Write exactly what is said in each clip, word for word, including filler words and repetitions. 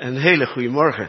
Een hele goede morgen.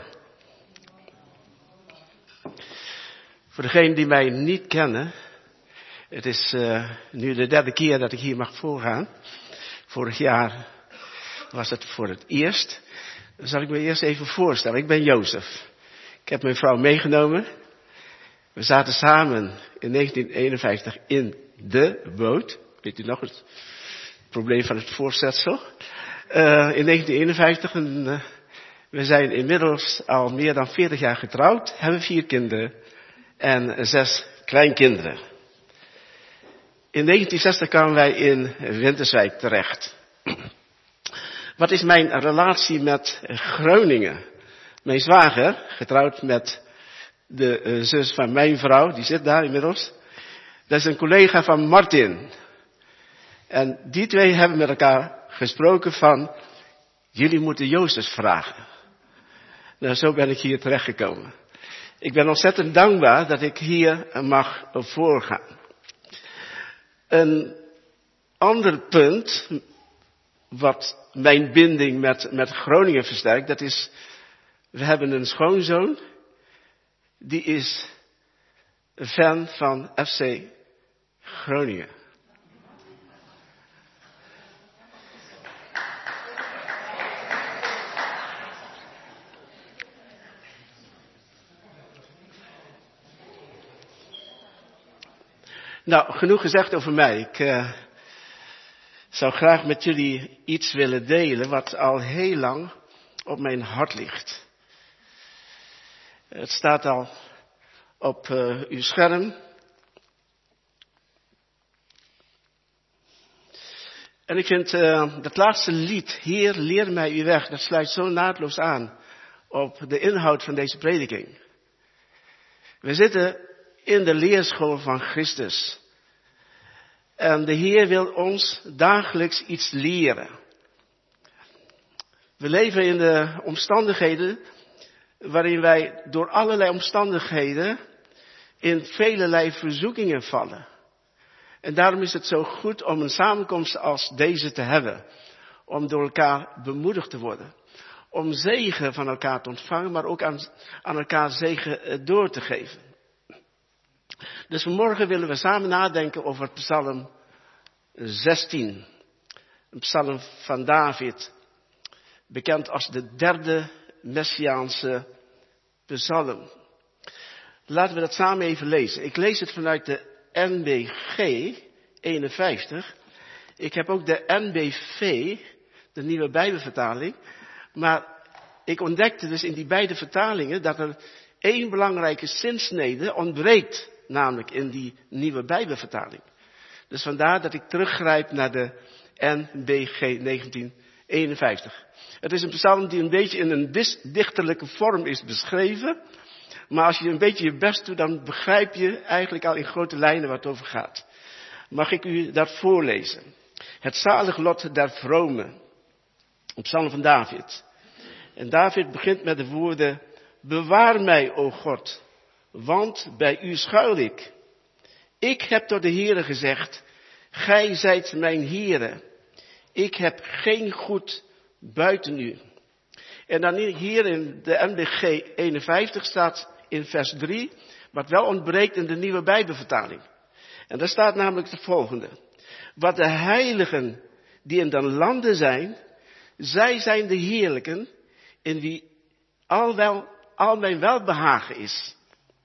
Voor degenen die mij niet kennen, het is uh, nu de derde keer dat ik hier mag voorgaan. Vorig jaar was het voor het eerst. Dan zal ik me eerst even voorstellen. Ik ben Jozef. Ik heb mijn vrouw meegenomen. We zaten samen in negentien eenenvijftig in de boot. Weet u nog het probleem van het voorzetsel? Uh, in negentien eenenvijftig en uh, we zijn inmiddels al meer dan veertig jaar getrouwd. Hebben vier kinderen en zes kleinkinderen. In negentien zestig kwamen wij in Winterswijk terecht. Wat is mijn relatie met Groningen? Mijn zwager, getrouwd met de uh, zus van mijn vrouw, die zit daar inmiddels. Dat is een collega van Martin. En die twee hebben met elkaar gesproken van, jullie moeten Jozef vragen. Nou, zo ben ik hier terechtgekomen. Ik ben ontzettend dankbaar dat ik hier mag voorgaan. Een ander punt, wat mijn binding met, met Groningen versterkt, dat is, we hebben een schoonzoon, die is een fan van F C Groningen. Nou, genoeg gezegd over mij. Ik uh, zou graag met jullie iets willen delen wat al heel lang op mijn hart ligt. Het staat al op uh, uw scherm. En ik vind uh, dat laatste lied, Heer, leer mij uw weg, dat sluit zo naadloos aan op de inhoud van deze prediking. We zitten in de leerschool van Christus. En de Heer wil ons dagelijks iets leren. We leven in de omstandigheden waarin wij door allerlei omstandigheden in velelei verzoekingen vallen. En daarom is het zo goed om een samenkomst als deze te hebben. Om door elkaar bemoedigd te worden. Om zegen van elkaar te ontvangen, maar ook aan, aan elkaar zegen door te geven. Dus vanmorgen willen we samen nadenken over Psalm zestien. Een psalm van David. Bekend als de derde Messiaanse psalm. Laten we dat samen even lezen. Ik lees het vanuit de N B G eenenvijftig. Ik heb ook de N B V, de nieuwe Bijbelvertaling. Maar ik ontdekte dus in die beide vertalingen dat er één belangrijke zinsnede ontbreekt. Namelijk in die nieuwe Bijbelvertaling. Dus vandaar dat ik teruggrijp naar de N B G negentien eenenvijftig. Het is een psalm die een beetje in een dichterlijke vorm is beschreven. Maar als je een beetje je best doet, dan begrijp je eigenlijk al in grote lijnen wat het over gaat. Mag ik u dat voorlezen? Het zalig lot der vromen. Een psalm van David. En David begint met de woorden, bewaar mij, o God. Want bij u schuil ik. Ik heb tot de Heere gezegd, gij zijt mijn Heere. Ik heb geen goed buiten u. En dan hier in de N B G eenenvijftig staat in vers drie, wat wel ontbreekt in de nieuwe Bijbelvertaling. En daar staat namelijk het volgende. Wat de heiligen die in de landen zijn, zij zijn de heerlijken in wie al, wel, al mijn welbehagen is.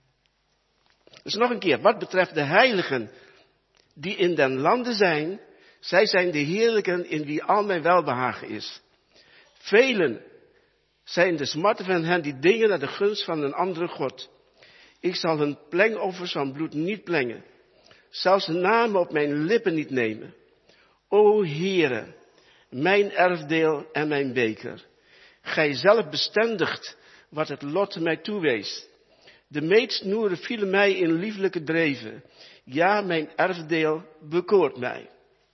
Dus nog een keer, wat betreft de heiligen die in den landen zijn, zij zijn de heerlijken in wie al mijn welbehagen is. Velen zijn de smarten van hen die dingen naar de gunst van een andere God. Ik zal hun plengoffers van bloed niet plengen, zelfs de namen op mijn lippen niet nemen. O Heere, mijn erfdeel en mijn beker, gij zelf bestendigt wat het lot mij toewees. De meetsnoeren vielen mij in lieflijke dreven. Ja, mijn erfdeel bekoort mij.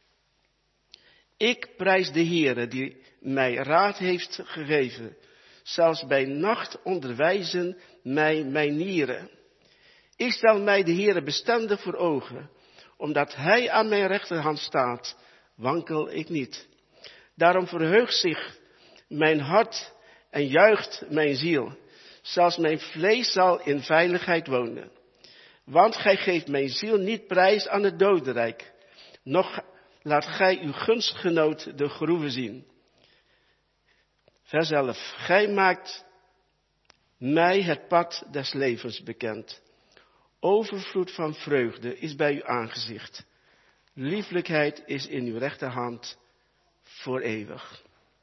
Ik prijs de Heere die mij raad heeft gegeven. Zelfs bij nacht onderwijzen mij mijn nieren. Ik stel mij de Heere bestendig voor ogen. Omdat hij aan mijn rechterhand staat, wankel ik niet. Daarom verheugt zich mijn hart en juicht mijn ziel. Zelfs mijn vlees zal in veiligheid wonen. Want gij geeft mijn ziel niet prijs aan het dodenrijk. Noch laat gij uw gunstgenoot de groeven zien. Vers elf. Gij maakt mij het pad des levens bekend. Overvloed van vreugde is bij uw aangezicht. Lieflijkheid is in uw rechterhand voor eeuwig.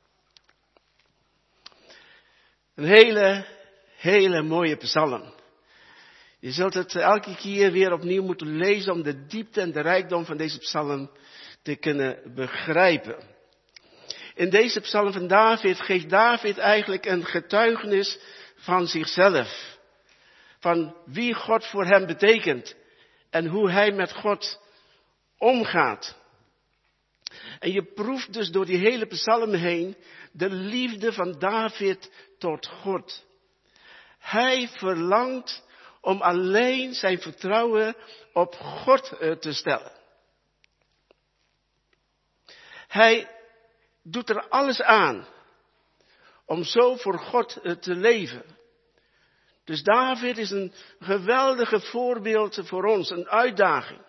Een hele, hele mooie psalm. Je zult het elke keer weer opnieuw moeten lezen om de diepte en de rijkdom van deze psalm te kunnen begrijpen. In deze psalm van David geeft David eigenlijk een getuigenis van zichzelf. Van wie God voor hem betekent en hoe hij met God omgaat. En je proeft dus door die hele psalm heen de liefde van David tot God. Hij verlangt om alleen zijn vertrouwen op God te stellen. Hij doet er alles aan om zo voor God te leven. Dus David is een geweldige voorbeeld voor ons, een uitdaging.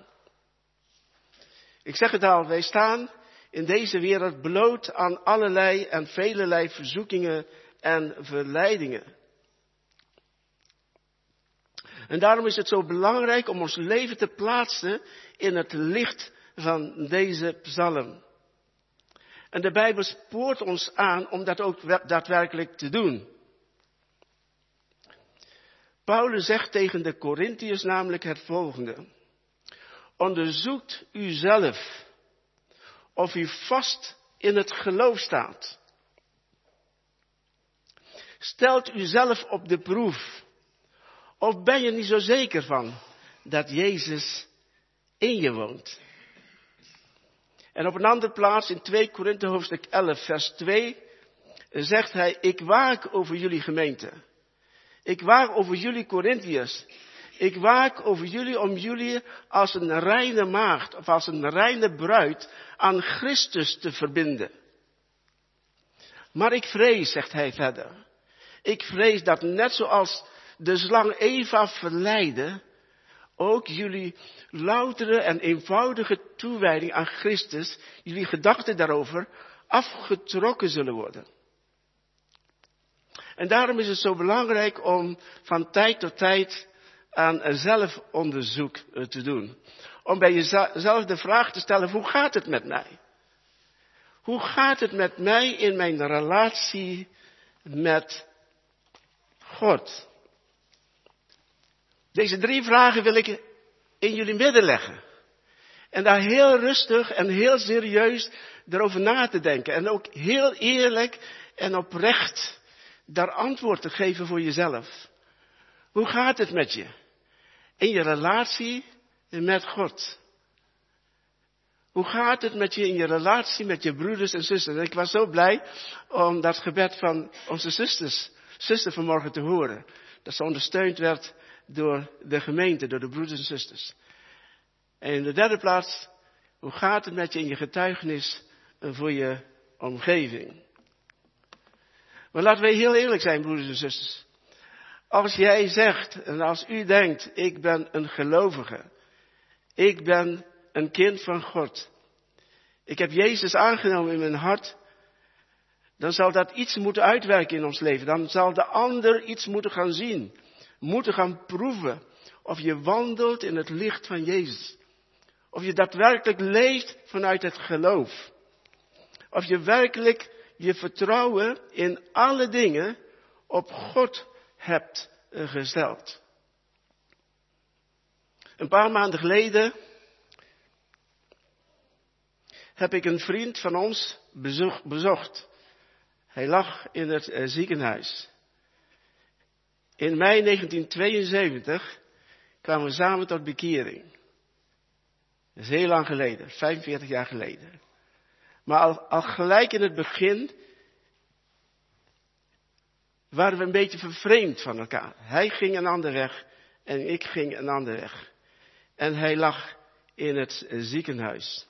Ik zeg het al, wij staan in deze wereld bloot aan allerlei en velelei verzoekingen en verleidingen. En daarom is het zo belangrijk om ons leven te plaatsen in het licht van deze psalm. En de Bijbel spoort ons aan om dat ook daadwerkelijk te doen. Paulus zegt tegen de Korintiërs namelijk het volgende. Onderzoekt uzelf of u vast in het geloof staat. Stelt uzelf op de proef. Of ben je niet zo zeker van dat Jezus in je woont? En op een andere plaats in twee Korinthe hoofdstuk elf vers twee zegt hij, ik waak over jullie gemeente. Ik waak over jullie Korintiërs. Ik waak over jullie om jullie als een reine maagd of als een reine bruid aan Christus te verbinden. Maar ik vrees, zegt hij verder, ik vrees dat net zoals de slang Eva verleidde, ook jullie loutere en eenvoudige toewijding aan Christus, jullie gedachten daarover, afgetrokken zullen worden. En daarom is het zo belangrijk om van tijd tot tijd aan zelfonderzoek te doen. Om bij jezelf de vraag te stellen, hoe gaat het met mij? Hoe gaat het met mij in mijn relatie met God? Deze drie vragen wil ik in jullie midden leggen. En daar heel rustig en heel serieus erover na te denken. En ook heel eerlijk en oprecht daar antwoord te geven voor jezelf. Hoe gaat het met je? In je relatie met God. Hoe gaat het met je in je relatie met je broeders en zusters? En ik was zo blij om dat gebed van onze zusters, zuster vanmorgen te horen. Dat ze ondersteund werd door de gemeente, door de broeders en zusters. En in de derde plaats, hoe gaat het met je in je getuigenis voor je omgeving? Maar laten we heel eerlijk zijn, broeders en zusters. Als jij zegt en als u denkt, ik ben een gelovige. Ik ben een kind van God. Ik heb Jezus aangenomen in mijn hart. Dan zal dat iets moeten uitwerken in ons leven. Dan zal de ander iets moeten gaan zien. Moeten gaan proeven. Of je wandelt in het licht van Jezus. Of je daadwerkelijk leeft vanuit het geloof. Of je werkelijk je vertrouwen in alle dingen op God hebt gesteld. Een paar maanden geleden heb ik een vriend van ons bezocht. Hij lag in het uh, ziekenhuis. In mei negentien tweeënzeventig kwamen we samen tot bekering. Dat is heel lang geleden, vijfenveertig jaar geleden. Maar al, al gelijk in het begin waren we een beetje vervreemd van elkaar. Hij ging een andere weg en ik ging een andere weg. En hij lag in het uh, ziekenhuis.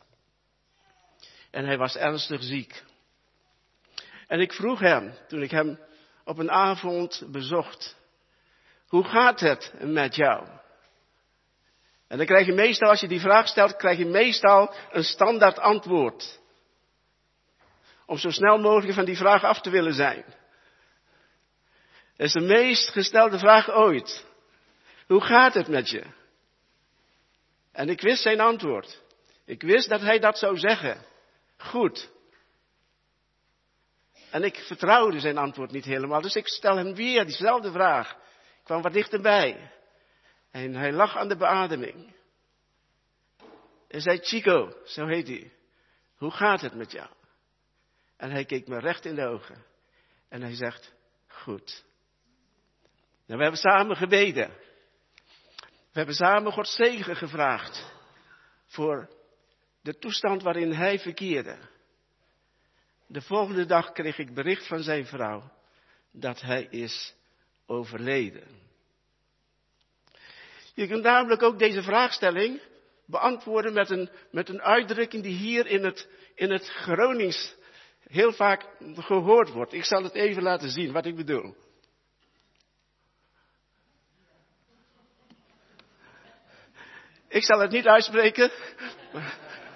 En hij was ernstig ziek. En ik vroeg hem, toen ik hem op een avond bezocht. Hoe gaat het met jou? En dan krijg je meestal, als je die vraag stelt, krijg je meestal een standaard antwoord. Om zo snel mogelijk van die vraag af te willen zijn. Dat is de meest gestelde vraag ooit. Hoe gaat het met je? En ik wist zijn antwoord. Ik wist dat hij dat zou zeggen. Goed. En ik vertrouwde zijn antwoord niet helemaal. Dus ik stel hem weer diezelfde vraag. Ik kwam wat dichterbij. En hij lag aan de beademing. En zei, Chico, zo heet hij. Hoe gaat het met jou? En hij keek me recht in de ogen. En hij zegt, goed. En we hebben samen gebeden. We hebben samen Gods zegen gevraagd. Voor de toestand waarin hij verkeerde. De volgende dag kreeg ik bericht van zijn vrouw. Dat hij is overleden. Je kunt namelijk ook deze vraagstelling beantwoorden met een, met een uitdrukking die hier in het, in het Gronings heel vaak gehoord wordt. Ik zal het even laten zien wat ik bedoel. Ik zal het niet uitspreken. Maar,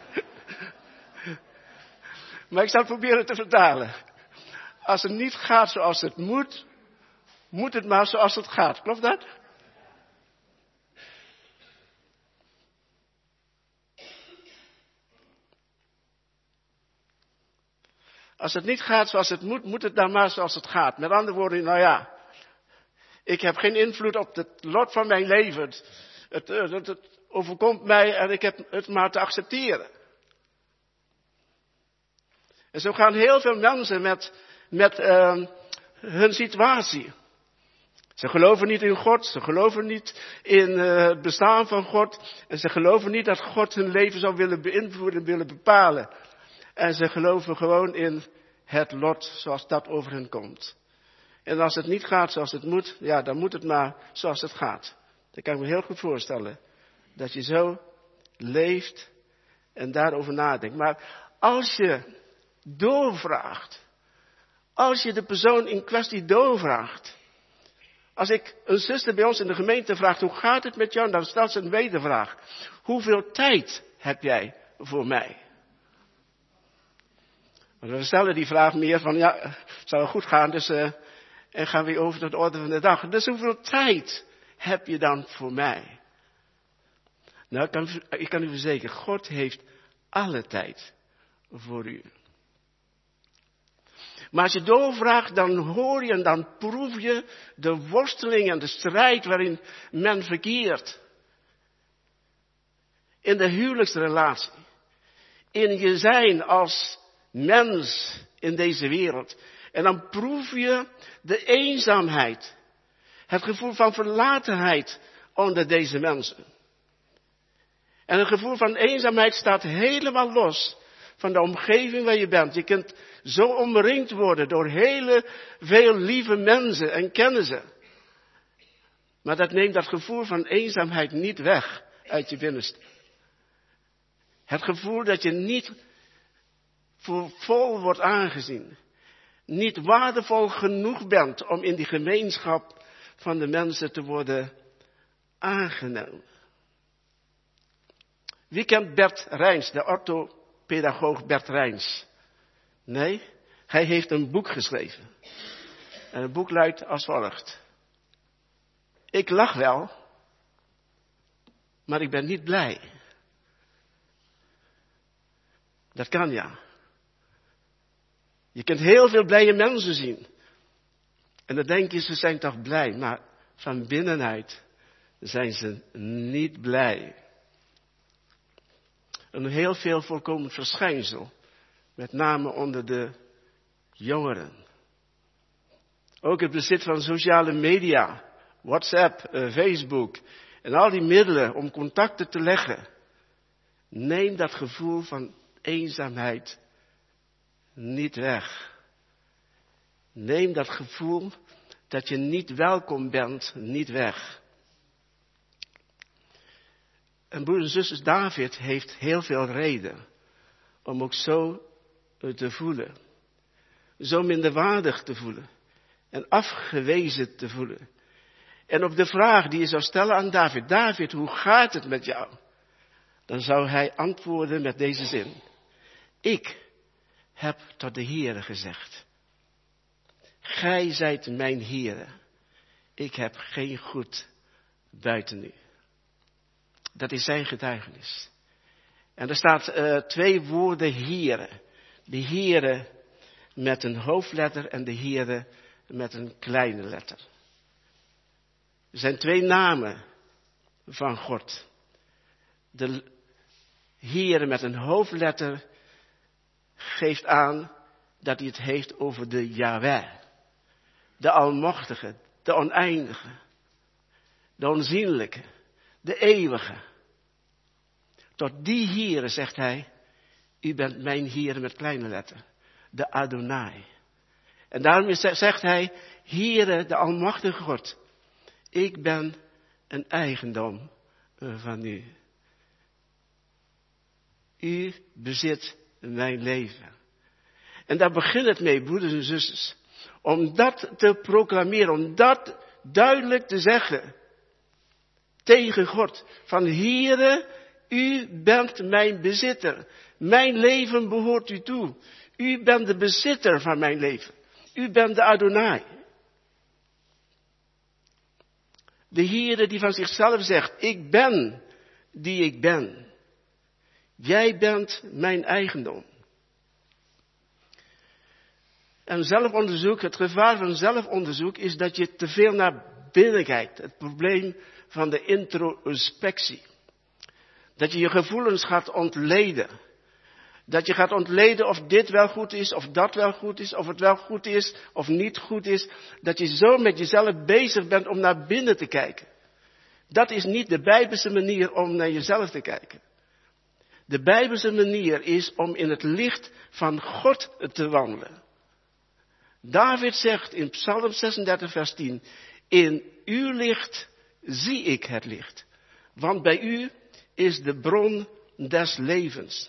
maar ik zal het proberen te vertalen. Als het niet gaat zoals het moet, moet het maar zoals het gaat. Klopt dat? Als het niet gaat zoals het moet, moet het dan maar zoals het gaat. Met andere woorden, nou ja, ik heb geen invloed op het lot van mijn leven. Het, het, het, het overkomt mij en ik heb het maar te accepteren. En zo gaan heel veel mensen met, met uh, hun situatie. Ze geloven niet in God, ze geloven niet in uh, het bestaan van God. En ze geloven niet dat God hun leven zou willen beïnvloeden, willen bepalen. En ze geloven gewoon in het lot zoals dat over hen komt. En als het niet gaat zoals het moet, ja, dan moet het maar zoals het gaat. Dat kan ik me heel goed voorstellen. Dat je zo leeft en daarover nadenkt. Maar als je doorvraagt, als je de persoon in kwestie doorvraagt. Als ik een zuster bij ons in de gemeente vraag, hoe gaat het met jou? Dan stelt ze een wedervraag. Hoeveel tijd heb jij voor mij? Want we stellen die vraag meer van, ja, het zou wel goed gaan, dus uh, en gaan we over tot de orde van de dag. Dus hoeveel tijd heb je dan voor mij? Nou, ik kan, ik kan u verzekeren, God heeft alle tijd voor u. Maar als je doorvraagt, dan hoor je en dan proef je de worsteling en de strijd waarin men verkeert. In de huwelijksrelatie. In je zijn als mens in deze wereld. En dan proef je de eenzaamheid. Het gevoel van verlatenheid onder deze mensen. En het gevoel van eenzaamheid staat helemaal los van de omgeving waar je bent. Je kunt zo omringd worden door hele veel lieve mensen en kennissen. Maar dat neemt dat gevoel van eenzaamheid niet weg uit je binnenste. Het gevoel dat je niet voor vol wordt aangezien. Niet waardevol genoeg bent om in die gemeenschap van de mensen te worden aangenomen. Wie kent Bert Rijns, de orthopedagoog Bert Rijns? Nee, hij heeft een boek geschreven. En het boek luidt als volgt. Ik lach wel, maar ik ben niet blij. Dat kan ja. Je kunt heel veel blije mensen zien. En dan denk je, ze zijn toch blij. Maar van binnenuit zijn ze niet blij. Een heel veel voorkomend verschijnsel. Met name onder de jongeren. Ook het bezit van sociale media. WhatsApp, Facebook. En al die middelen om contacten te leggen. Neem dat gevoel van eenzaamheid niet weg. Neem dat gevoel dat je niet welkom bent niet weg. En broeders en zusters, David heeft heel veel reden om ook zo te voelen. Zo minderwaardig te voelen. en afgewezen te voelen. En op de vraag die je zou stellen aan David, David, hoe gaat het met jou? Dan zou hij antwoorden met deze zin. Ik heb tot de Heere gezegd. Gij zijt mijn Heere. Ik heb geen goed buiten u. Dat is zijn getuigenis. En er staat uh, twee woorden Heere. De Heere met een hoofdletter en de Heere met een kleine letter. Er zijn twee namen van God. De Heere met een hoofdletter geeft aan dat hij het heeft over de Yahweh. De Almachtige, de Oneindige, de Onzienlijke, de Eeuwige. Tot die Heere zegt hij, u bent mijn Heere met kleine letter, de Adonai. En daarom zegt hij, Heere, de Almachtige God, ik ben een eigendom van u. U bezit mijn leven. En daar begint het mee, broeders en zusters. Om dat te proclameren, om dat duidelijk te zeggen. Tegen God. Van Heere, u bent mijn bezitter. Mijn leven behoort u toe. U bent de bezitter van mijn leven. U bent de Adonai. De Heere die van zichzelf zegt, ik ben die ik ben. Jij bent mijn eigendom. En zelfonderzoek, het gevaar van zelfonderzoek is dat je te veel naar binnen kijkt. Het probleem van de introspectie. Dat je je gevoelens gaat ontleden. Dat je gaat ontleden of dit wel goed is, of dat wel goed is, of het wel goed is, of niet goed is. Dat je zo met jezelf bezig bent om naar binnen te kijken. Dat is niet de Bijbelse manier om naar jezelf te kijken. De Bijbelse manier is om in het licht van God te wandelen. David zegt in Psalm zesendertig vers tien, in uw licht zie ik het licht, want bij u is de bron des levens.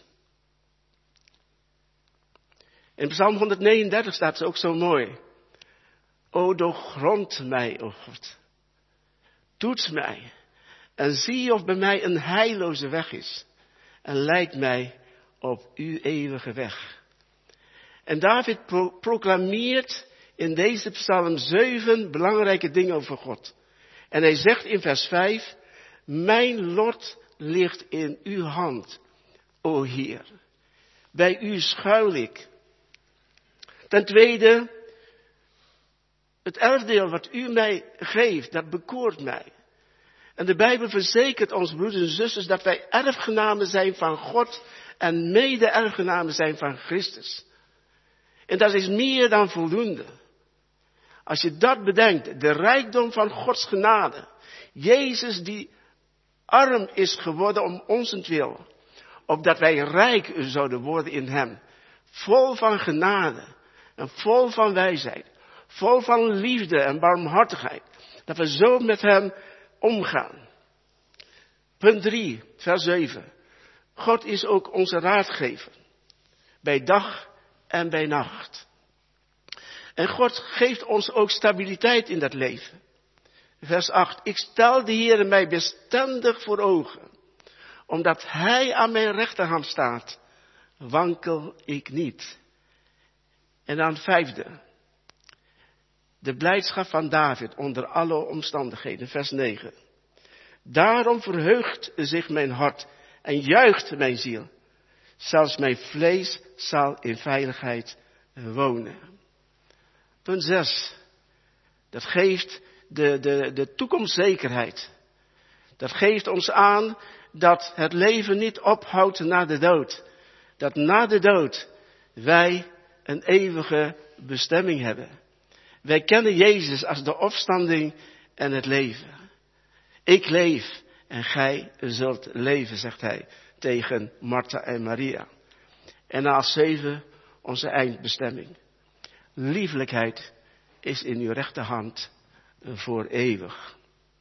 In Psalm honderdnegenendertig staat het ook zo mooi. O doorgrond mij, o God. Toets mij en zie of bij mij een heilloze weg is. En leid mij op uw eeuwige weg. En David pro- proclameert in deze psalm zeven belangrijke dingen over God. En hij zegt in vers vijf, mijn lot ligt in uw hand, o Heer. Bij u schuil ik. Ten tweede, het erfdeel wat u mij geeft, dat bekoort mij. En de Bijbel verzekert ons, broeders en zusters, dat wij erfgenamen zijn van God en mede-erfgenamen zijn van Christus. En dat is meer dan voldoende. Als je dat bedenkt, de rijkdom van Gods genade. Jezus die arm is geworden om onzentwil, opdat wij rijk zouden worden in hem. Vol van genade en vol van wijsheid, vol van liefde en barmhartigheid. Dat we zo met hem omgaan. Punt drie, vers zeven. God is ook onze raadgever. Bij dag en bij nacht. En God geeft ons ook stabiliteit in dat leven. Vers acht. Ik stel de Heere mij bestendig voor ogen. Omdat hij aan mijn rechterhand staat, wankel ik niet. En dan vijfde. De blijdschap van David onder alle omstandigheden. Vers negen. Daarom verheugt zich mijn hart en juicht mijn ziel. Zelfs mijn vlees zal in veiligheid wonen. Punt zes. Dat geeft de, de, de toekomstzekerheid. Dat geeft ons aan dat het leven niet ophoudt na de dood. Dat na de dood wij een eeuwige bestemming hebben. Wij kennen Jezus als de opstanding en het leven. Ik leef en gij zult leven, zegt hij tegen Martha en Maria. En als zeven onze eindbestemming. Liefelijkheid is in uw rechterhand voor eeuwig.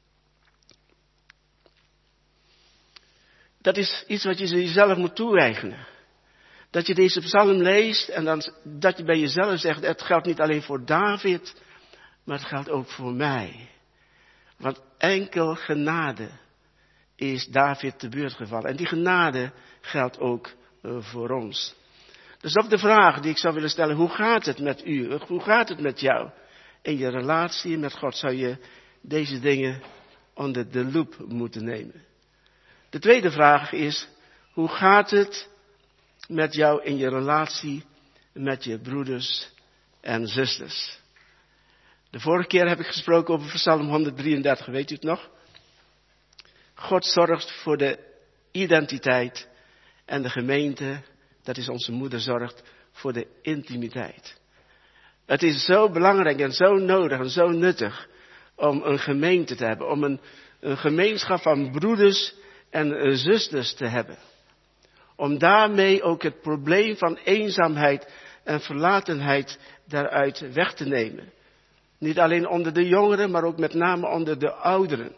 Dat is iets wat je jezelf moet toe-eigenen. Dat je deze psalm leest en dan, dat je bij jezelf zegt, het geldt niet alleen voor David, maar het geldt ook voor mij. Want enkel genade is David te beurt gevallen. En die genade geldt ook uh, voor ons. Dus op de vraag die ik zou willen stellen, hoe gaat het met u? Hoe gaat het met jou? In je relatie met God zou je deze dingen onder de loep moeten nemen. De tweede vraag is, hoe gaat het met jou in je relatie met je broeders en zusters? De vorige keer heb ik gesproken over Psalm honderddrieëndertig, weet u het nog? God zorgt voor de identiteit en de gemeente, dat is onze moeder, zorgt voor de intimiteit. Het is zo belangrijk en zo nodig en zo nuttig om een gemeente te hebben, om een, een gemeenschap van broeders en zusters te hebben. Om daarmee ook het probleem van eenzaamheid en verlatenheid daaruit weg te nemen. Niet alleen onder de jongeren, maar ook met name onder de ouderen.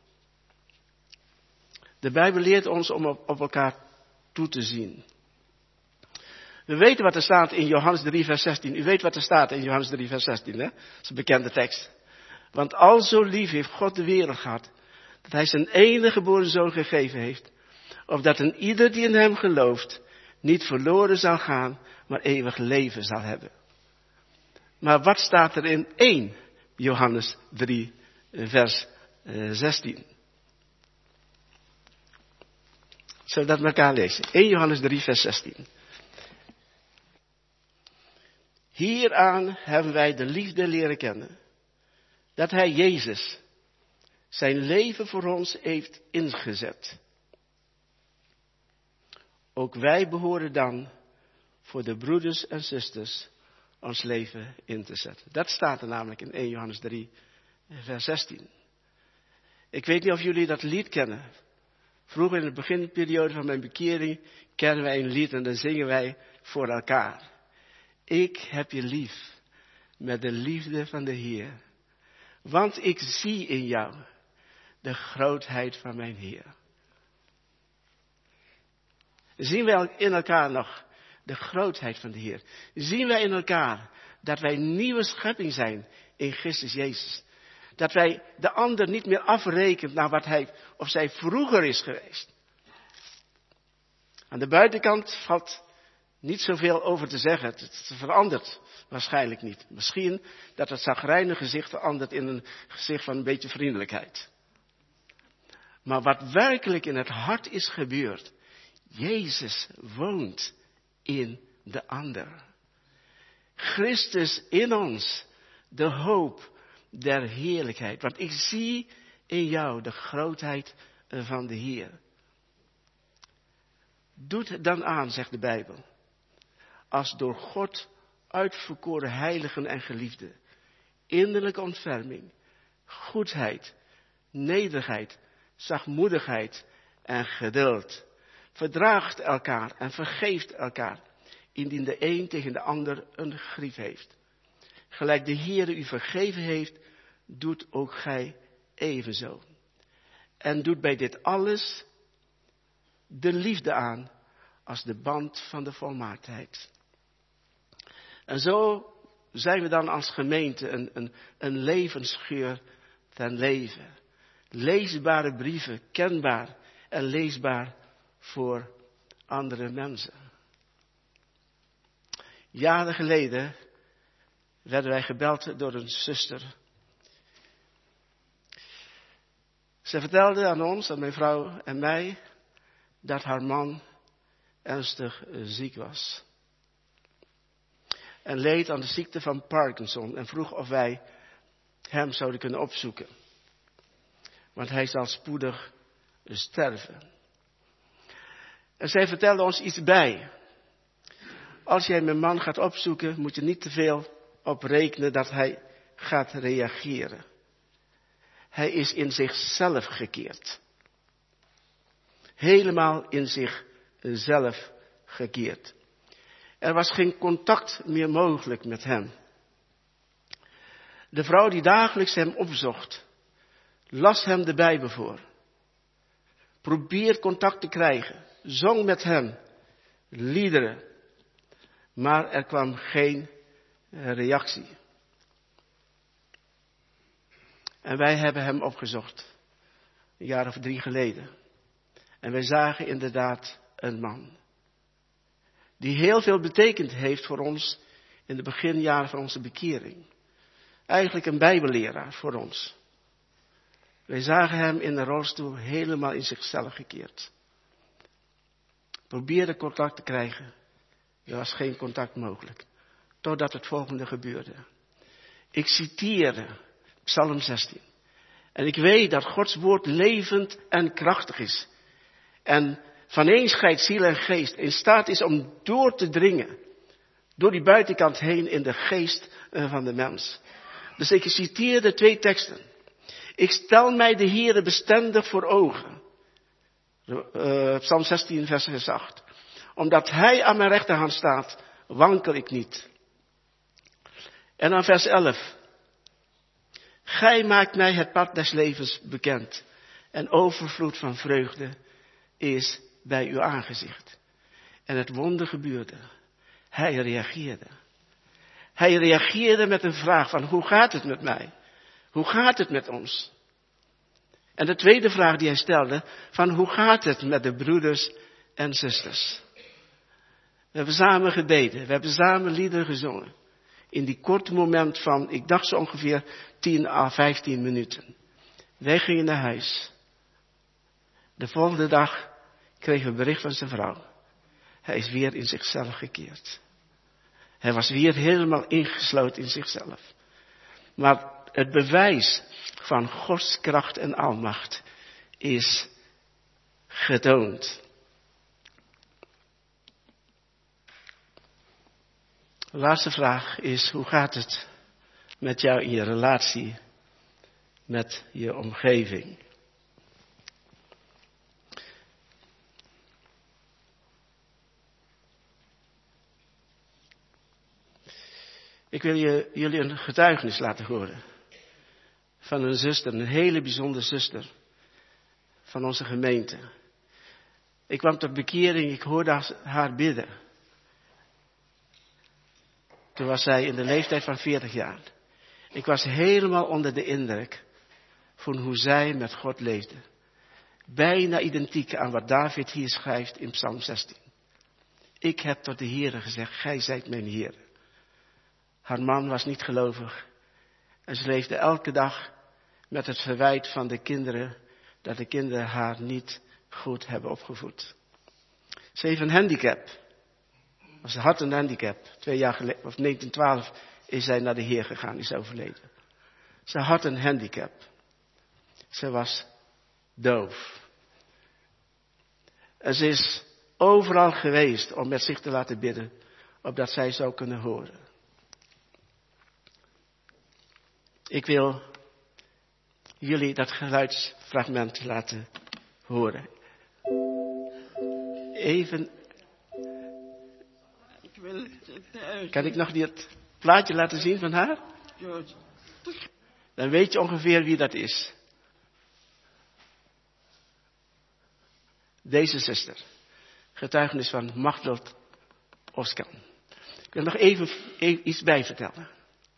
De Bijbel leert ons om op, op elkaar toe te zien. We weten wat er staat in Johannes drie vers zestien. U weet wat er staat in Johannes drie vers zestien, hè? Dat is een bekende tekst. Want al zo lief heeft God de wereld gehad, dat hij zijn enige geboren zoon gegeven heeft, opdat een ieder die in hem gelooft, niet verloren zal gaan, maar eeuwig leven zal hebben. Maar wat staat er in één Johannes drie vers zestien? Zullen we dat met elkaar lezen? één Johannes drie vers zestien. Hieraan hebben wij de liefde leren kennen, dat hij Jezus zijn leven voor ons heeft ingezet. Ook wij behoren dan voor de broeders en zusters ons leven in te zetten. Dat staat er namelijk in één Johannes drie vers zestien. Ik weet niet of jullie dat lied kennen. Vroeger in de beginperiode van mijn bekering kennen wij een lied en dan zingen wij voor elkaar. Ik heb je lief met de liefde van de Heer, want ik zie in jou de grootheid van mijn Heer. Zien wij in elkaar nog de grootheid van de Heer? Zien wij in elkaar dat wij nieuwe schepping zijn in Christus Jezus? Dat wij de ander niet meer afrekenen naar wat hij of zij vroeger is geweest. Aan de buitenkant valt niet zoveel over te zeggen. Het verandert waarschijnlijk niet. Misschien dat het chagrijnige gezicht verandert in een gezicht van een beetje vriendelijkheid. Maar wat werkelijk in het hart is gebeurd, Jezus woont in de ander. Christus in ons, de hoop der heerlijkheid. Want ik zie in jou de grootheid van de Heer. Doet het dan aan, zegt de Bijbel, als door God uitverkoren heiligen en geliefden, innerlijke ontferming, goedheid, nederigheid, zachtmoedigheid en geduld. Verdraagt elkaar en vergeeft elkaar, indien de een tegen de ander een grief heeft. Gelijk de Heere u vergeven heeft, doet ook gij evenzo. En doet bij dit alles de liefde aan als de band van de volmaaktheid. En zo zijn we dan als gemeente een, een, een levensgeur ten leven. Leesbare brieven, kenbaar en leesbaar voor andere mensen. Jaren geleden werden wij gebeld door een zuster. Ze vertelde aan ons, aan mijn vrouw en mij, dat haar man ernstig ziek was. En leed aan de ziekte van Parkinson en vroeg of wij hem zouden kunnen opzoeken. Want hij zal spoedig sterven. En zij vertelde ons iets bij. Als jij mijn man gaat opzoeken, moet je niet te veel op rekenen dat hij gaat reageren. Hij is in zichzelf gekeerd. Helemaal in zichzelf gekeerd. Er was geen contact meer mogelijk met hem. De vrouw die dagelijks hem opzocht, las hem de Bijbel voor. Probeerde contact te krijgen, zong met hem liederen. Maar er kwam geen reactie. En wij hebben hem opgezocht. Een jaar of drie geleden. En wij zagen inderdaad een man. Die heel veel betekend heeft voor ons in de beginjaren van onze bekering. Eigenlijk een bijbelleraar voor ons. Wij zagen hem in een rolstoel helemaal in zichzelf gekeerd. Probeerde contact te krijgen. Er was geen contact mogelijk. Totdat het volgende gebeurde. Ik citeerde Psalm zestien. En ik weet dat Gods woord levend en krachtig is. En vaneenscheidt ziel en geest. In staat is om door te dringen. Door die buitenkant heen in de geest van de mens. Dus ik citeerde twee teksten. Ik stel mij de Heere bestendig voor ogen. Uh, Psalm zestien vers acht. Omdat hij aan mijn rechterhand staat, wankel ik niet. En dan vers elf. Gij maakt mij het pad des levens bekend. En overvloed van vreugde is bij uw aangezicht. En het wonder gebeurde. Hij reageerde. Hij reageerde met een vraag van hoe gaat het met mij? Hoe gaat het met ons? En de tweede vraag die hij stelde, van hoe gaat het met de broeders en zusters? We hebben samen gebeden, we hebben samen liederen gezongen. In die korte moment van, ik dacht zo ongeveer tien à vijftien minuten. Wij gingen naar huis. De volgende dag kregen we een bericht van zijn vrouw. Hij is weer in zichzelf gekeerd. Hij was weer helemaal ingesloten in zichzelf. Maar het bewijs van Gods kracht en almacht is getoond. De laatste vraag is, hoe gaat het met jou in je relatie met je omgeving? Ik wil je, jullie een getuigenis laten horen. Van een zuster, een hele bijzondere zuster. Van onze gemeente. Ik kwam tot bekering, ik hoorde haar bidden. Toen was zij in de leeftijd van veertig jaar. Ik was helemaal onder de indruk van hoe zij met God leefde. Bijna identiek aan wat David hier schrijft in Psalm zestien. Ik heb tot de Heere gezegd, gij zijt mijn Heere. Haar man was niet gelovig. En ze leefde elke dag met het verwijt van de kinderen, dat de kinderen haar niet goed hebben opgevoed. Ze heeft een handicap. Ze had een handicap. Twee jaar geleden, of negentien twaalf, is zij naar de Heer gegaan, is overleden. Ze had een handicap. Ze was doof. En ze is overal geweest om met zich te laten bidden, opdat zij zou kunnen horen. Ik wil jullie dat geluidsfragment laten horen. Even. Kan ik nog dit plaatje laten zien van haar? Dan weet je ongeveer wie dat is. Deze zuster. Getuigenis van Machteld Oskan. Ik wil nog even, even iets bij vertellen.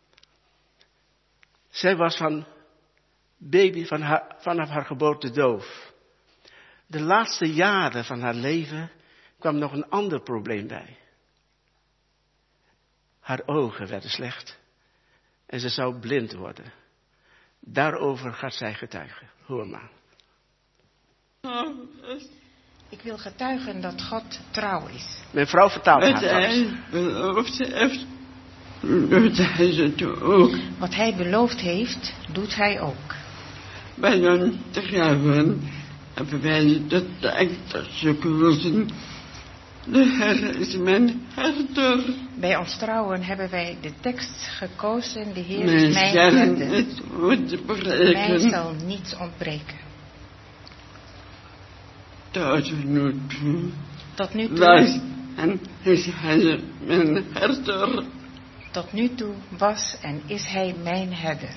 Zij was van baby van haar, vanaf haar geboorte doof. De laatste jaren van haar leven kwam nog een ander probleem bij. Haar ogen werden slecht en ze zou blind worden. Daarover gaat zij getuigen. Hoor maar. Ik wil getuigen dat God trouw is. Mijn vrouw vertaalt haar doet hij het ook. Wat hij beloofd heeft, doet hij ook. Bij dan te geven hebben wij de tijd dat ze kozen. De Heer is mijn herder. Bij ons trouwen hebben wij de tekst gekozen. De Heer Mijn is mijn herder. het moet breken. Mij zal niets ontbreken. Tot nu toe. Tot nu toe. Was en is hij mijn herder. Tot nu toe was en is hij mijn herder.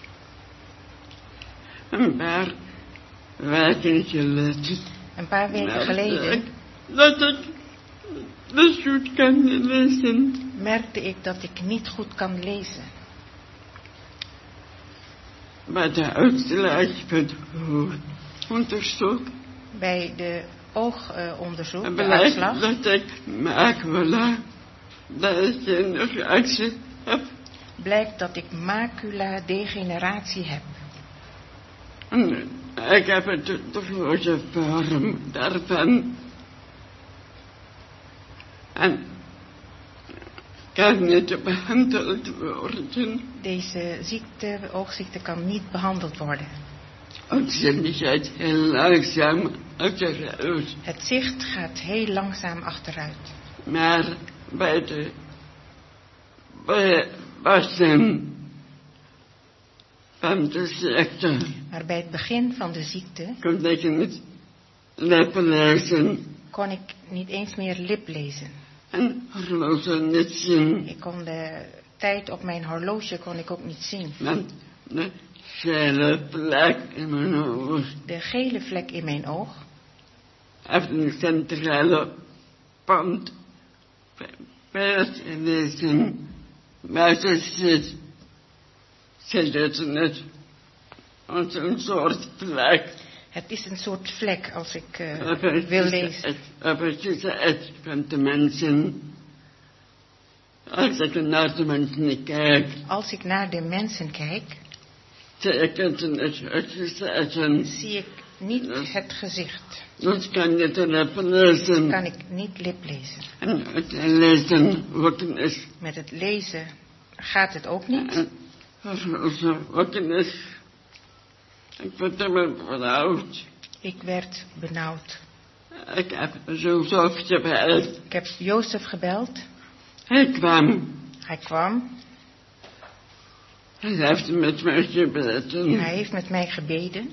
Een paar weken geleden. Een paar weken geleden Dat ik dus goed kan lezen. merkte ik dat ik niet goed kan lezen. met de uitslag van onderzoek. Bij de oogonderzoek, En de blijkt uitslag, dat ik macula, dat ik een reactie heb. blijkt dat ik macula-degeneratie heb. En ik heb het de grote vorm daarvan. En kan niet behandeld worden. Deze ziekte, oogziekte, kan niet behandeld worden. Het zicht gaat heel langzaam achteruit. Het zicht gaat heel langzaam achteruit. Maar bij de bij wassen van de ziekte Maar bij het begin van de ziekte kon ik niet leppen lezen kon ik niet eens meer lip lezen. en horloge niet zien. Ik kon de tijd op mijn horloge kon ik ook niet zien. Want de gele plek in mijn oog De gele vlek in mijn oog heeft een centrale punt bij het lezen. Maar ze zit, zit het niet als een soort plek. Het is een soort vlek als ik uh, Op het wil is lezen. het- op het is het van de mensen. Als ik naar de mensen kijk, Als ik naar de mensen kijk, zie ik het niet. Het is het een, zie ik niet het gezicht. dat kan je te leppen lezen. Kan ik niet lip lezen. En het lezen wordt is. Met het lezen gaat het ook niet. En horloge wordt is. Ik word er benauwd. Ik werd benauwd. Ik heb zo zoveel gebeld. Ik heb Jozef gebeld. Hij kwam. Hij kwam. Hij heeft met mij gebeden. Hij heeft met mij gebeden.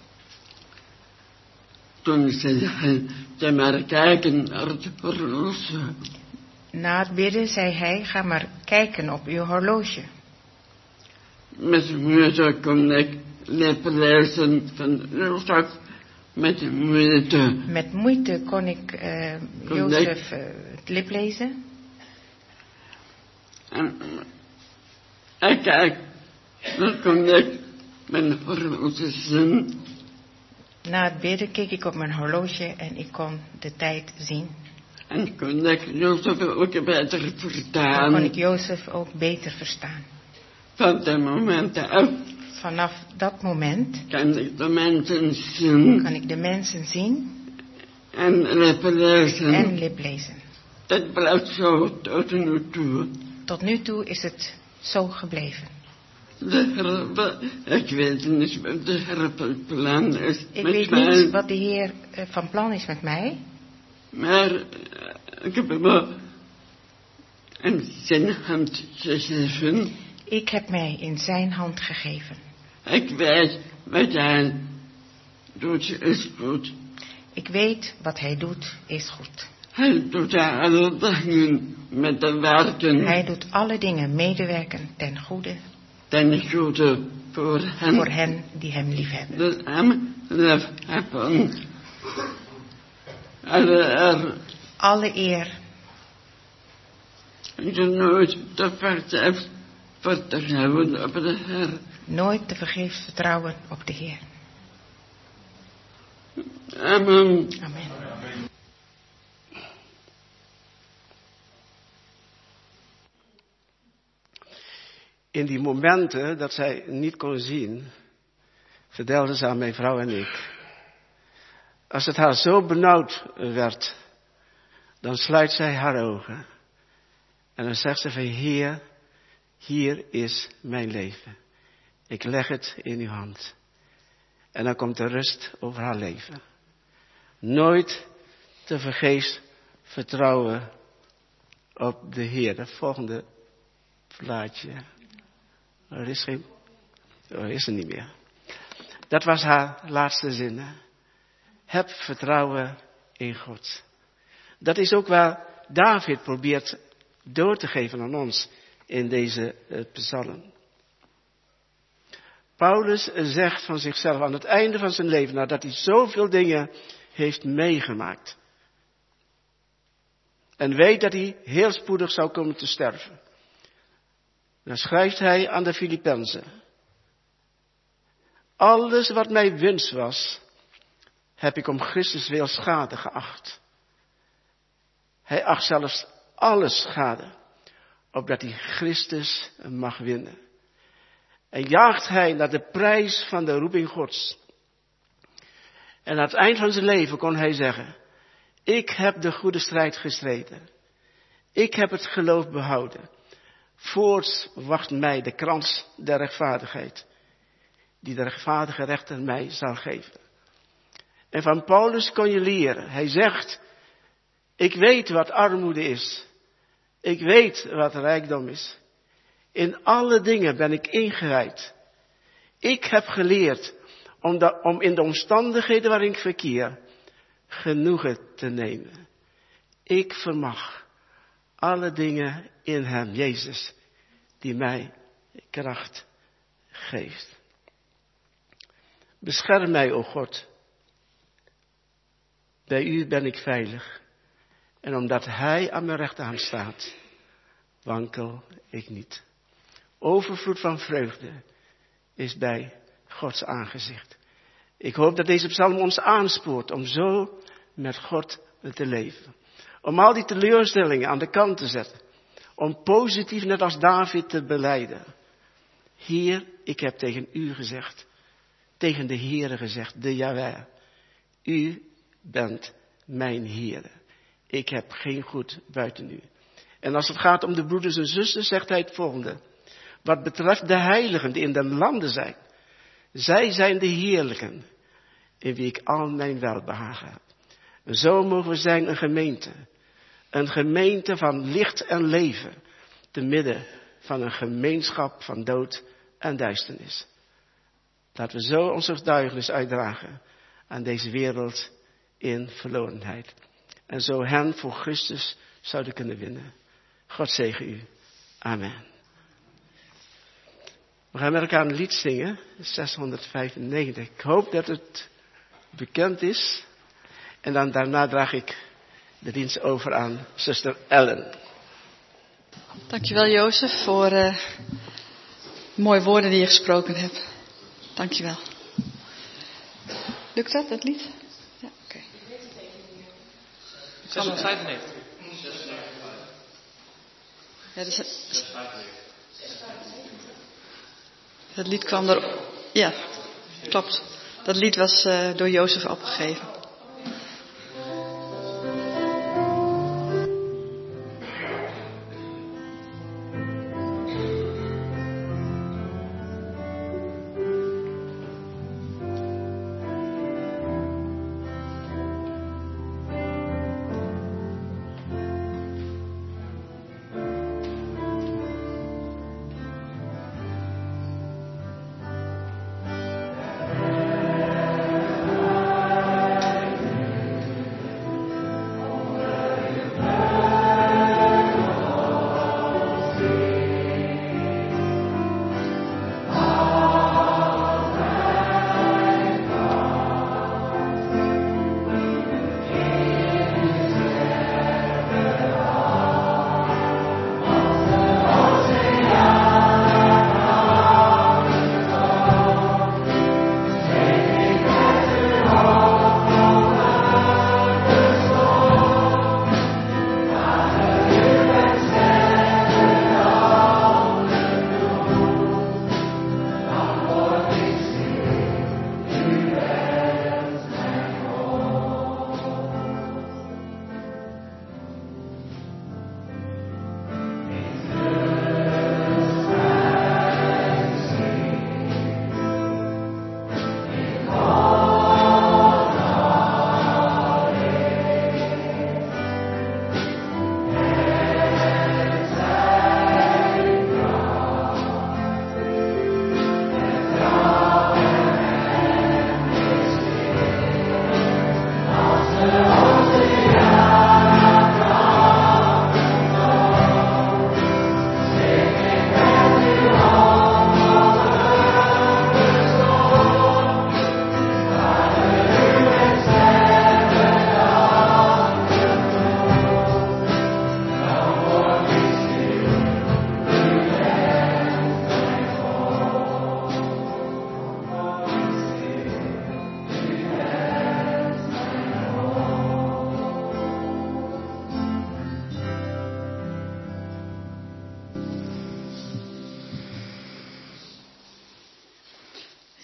Toen zei hij, te maar kijken naar het horloge. Na het bidden zei hij, ga maar kijken op uw horloge. Met moeite kon ik leppen lezen van de zak. Met moeite. Met moeite kon ik uh, Kon Jozef uh, het lip lezen. En ik kijk, dan kon ik mijn horloge zien. Na het bidden keek ik op mijn horloge en ik kon de tijd zien. En kon ik Jozef ook beter Dan verstaan. kon ik Jozef ook beter verstaan. Van de momenten af Vanaf dat moment kan ik de mensen zien. kan ik de mensen zien En leppen lezen. en lip lezen. Dat blijft zo tot nu toe. Tot nu toe is het zo gebleven. De Heer, ik weet niet wat de Heer van plan is Ik met weet mij. niet wat de Heer uh, van plan is met mij. Maar uh, ik heb hem in zijn hand gegeven. Ik heb mij in zijn hand gegeven. Ik weet wat hij doet is goed. Ik weet wat hij doet is goed. Hij doet alle dingen met de werken Hij doet alle dingen medewerken ten goede ten goede voor hen. voor hen die hem liefhebben. Dus hem lief hebben. Alle er Alle eer je nooit te vergeefs vertrouwen op de Heer. nooit te vergeefs vertrouwen op de Heer. Amen. Amen. In die momenten dat zij niet kon zien, vertelde ze aan mijn vrouw en ik. Als het haar zo benauwd werd, dan sluit zij haar ogen. En dan zegt ze van Heer, hier is mijn leven. Ik leg het in uw hand. En dan komt de rust over haar leven. Nooit te vergeefs vertrouwen op de Heer. Het volgende plaatje. Er is geen, er is er niet meer. Dat was haar laatste zin. Hè? Heb vertrouwen in God. Dat is ook waar David probeert door te geven aan ons in deze uh, psalm. Paulus zegt van zichzelf aan het einde van zijn leven, nadat hij zoveel dingen heeft meegemaakt. En weet dat hij heel spoedig zou komen te sterven. Dan schrijft hij aan de Filippenzen. Alles wat mij winst was, heb ik om Christus wil schade geacht. Hij acht zelfs alles schade, opdat hij Christus mag winnen. En jaagt hij naar de prijs van de roeping Gods. En aan het eind van zijn leven kon hij zeggen, ik heb de goede strijd gestreden. Ik heb het geloof behouden. Voorts wacht mij de krans der rechtvaardigheid, die de rechtvaardige rechter mij zal geven. En van Paulus kon je leren. Hij zegt, ik weet wat armoede is. Ik weet wat rijkdom is. In alle dingen ben ik ingewijd. Ik heb geleerd om, de, om in de omstandigheden waarin ik verkeer, genoegen te nemen. Ik vermag alle dingen in hem, Jezus, die mij kracht geeft. Bescherm mij, o God. Bij u ben ik veilig. En omdat hij aan mijn rechterhand staat, wankel ik niet. Overvloed van vreugde is bij Gods aangezicht. Ik hoop dat deze psalm ons aanspoort om zo met God te leven. Om al die teleurstellingen aan de kant te zetten. Om positief, net als David, te belijden. Heer, ik heb tegen u gezegd. Tegen de Heere gezegd, de Jahweh. U bent mijn Heere. Ik heb geen goed buiten u. En als het gaat om de broeders en zusters, zegt hij het volgende. Wat betreft de heiligen die in de landen zijn. Zij zijn de heerlijken, in wie ik al mijn welbehagen heb. En zo mogen we zijn een gemeente. Een gemeente van licht en leven. Te midden van een gemeenschap van dood en duisternis. Laten we zo onze getuigenis uitdragen aan deze wereld in verlorenheid. En zo hen voor Christus zouden kunnen winnen. God zegen u. Amen. We gaan met elkaar een lied zingen. zeshonderdvijfennegentig. Ik hoop dat het bekend is. En dan daarna draag ik de dienst over aan zuster Ellen. Dankjewel Jozef voor uh, mooie woorden die je gesproken hebt. Dankjewel. Lukt dat, dat lied? Ja, oké. Okay. zeshonderdvijfennegentig. Ja, dus het, dat lied kwam er... Ja, klopt. Dat lied was uh, door Jozef opgegeven.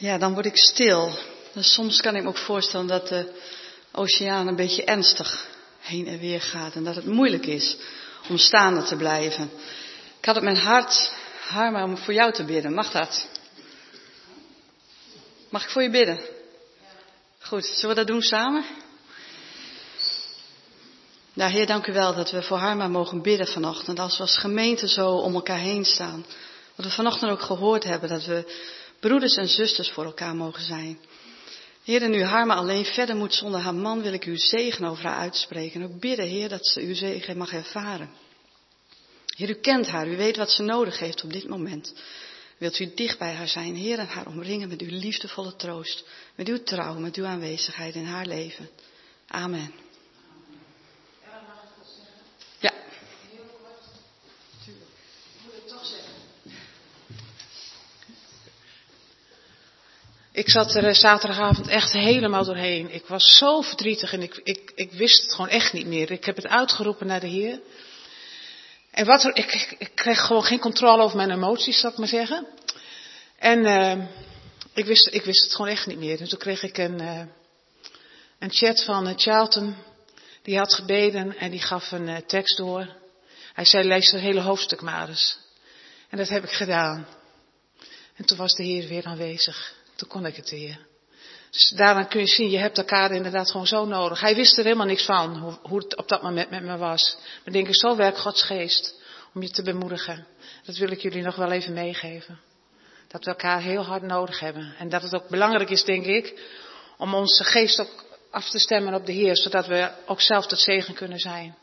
Ja, dan word ik stil. Dus soms kan ik me ook voorstellen dat de oceaan een beetje ernstig heen en weer gaat. En dat het moeilijk is om staande te blijven. Ik had op mijn hart, Harma, om voor jou te bidden. Mag dat? Mag ik voor je bidden? Goed, zullen we dat doen samen? Ja, Heer, dank u wel dat we voor Harma mogen bidden vanochtend. Als we als gemeente zo om elkaar heen staan. Wat we vanochtend ook gehoord hebben, dat we broeders en zusters voor elkaar mogen zijn. Heer, en nu Harma alleen verder moet zonder haar man, wil ik uw zegen over haar uitspreken. En ook bidden, Heer, dat ze uw zegen mag ervaren. Heer, u kent haar, u weet wat ze nodig heeft op dit moment. Wilt u dicht bij haar zijn, Heer, en haar omringen met uw liefdevolle troost. Met uw trouw, met uw aanwezigheid in haar leven. Amen. Ja. Ik zat er zaterdagavond echt helemaal doorheen. Ik was zo verdrietig en ik, ik, ik wist het gewoon echt niet meer. Ik heb het uitgeroepen naar de Heer. En wat er, ik, ik, ik kreeg gewoon geen controle over mijn emoties, zal ik maar zeggen. En uh, ik, wist, ik wist het gewoon echt niet meer. En toen kreeg ik een, uh, een chat van uh, Charlton. Die had gebeden en die gaf een uh, tekst door. Hij zei, lees het hele hoofdstuk maar eens. En dat heb ik gedaan. En toen was de Heer weer aanwezig. Toen kon ik het weer. Dus daaraan kun je zien, je hebt elkaar inderdaad gewoon zo nodig. Hij wist er helemaal niks van, hoe, hoe het op dat moment met me was. Maar denk ik, zo werkt Gods geest om je te bemoedigen. Dat wil ik jullie nog wel even meegeven. Dat we elkaar heel hard nodig hebben. En dat het ook belangrijk is, denk ik, om onze geest ook af te stemmen op de Heer. Zodat we ook zelf tot zegen kunnen zijn.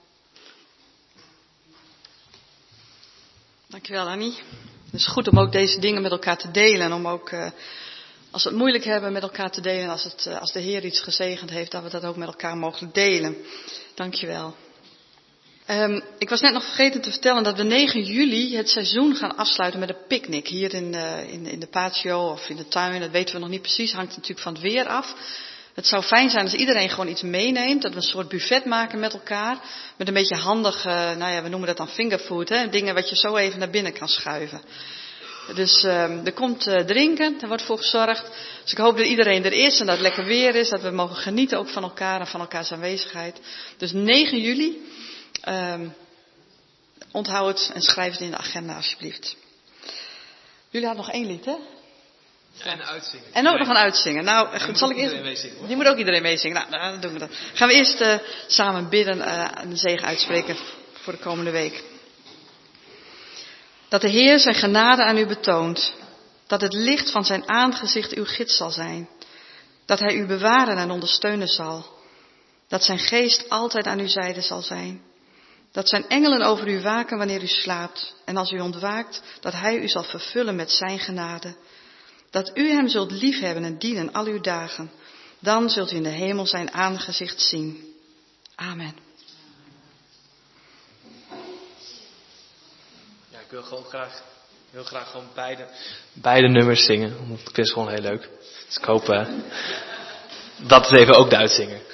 Dankjewel, Annie. Het is goed om ook deze dingen met elkaar te delen. En om ook, uh, als we het moeilijk hebben, met elkaar te delen. Als, het, uh, als de Heer iets gezegend heeft, dat we dat ook met elkaar mogen delen. Dankjewel. Um, ik was net nog vergeten te vertellen dat we negen juli het seizoen gaan afsluiten met een picknick. Hier in de, in, in de patio of in de tuin. Dat weten we nog niet precies. Hangt natuurlijk van het weer af. Het zou fijn zijn als iedereen gewoon iets meeneemt. Dat we een soort buffet maken met elkaar. Met een beetje handig, uh, nou ja, we noemen dat dan fingerfood. Hè? Dingen wat je zo even naar binnen kan schuiven. Dus uh, er komt uh, drinken, er wordt voor gezorgd. Dus ik hoop dat iedereen er is en dat het lekker weer is. Dat we mogen genieten ook van elkaar en van elkaars aanwezigheid. Dus negen juli. Um, onthoud het en schrijf het in de agenda alsjeblieft. Jullie hadden nog één lied, hè? Ja, en een uitzingen. En ook nog een uitzingen. Nou, goed, zal ik eerst. Meezingen, die moet ook iedereen meezingen. Nou, dan doen we dat. Gaan we eerst uh, samen bidden uh, en de zegen uitspreken voor de komende week. Dat de Heer zijn genade aan u betoont. Dat het licht van zijn aangezicht uw gids zal zijn. Dat hij u bewaren en ondersteunen zal. Dat zijn geest altijd aan uw zijde zal zijn. Dat zijn engelen over u waken wanneer u slaapt. En als u ontwaakt, dat hij u zal vervullen met zijn genade. Dat u hem zult liefhebben en dienen al uw dagen. Dan zult u in de hemel zijn aangezicht zien. Amen. Ja, ik wil gewoon graag, heel graag gewoon beide, beide nummers zingen. Want ik vind het gewoon heel leuk. Dus ik hoop uh, dat het even ook de uitzingen.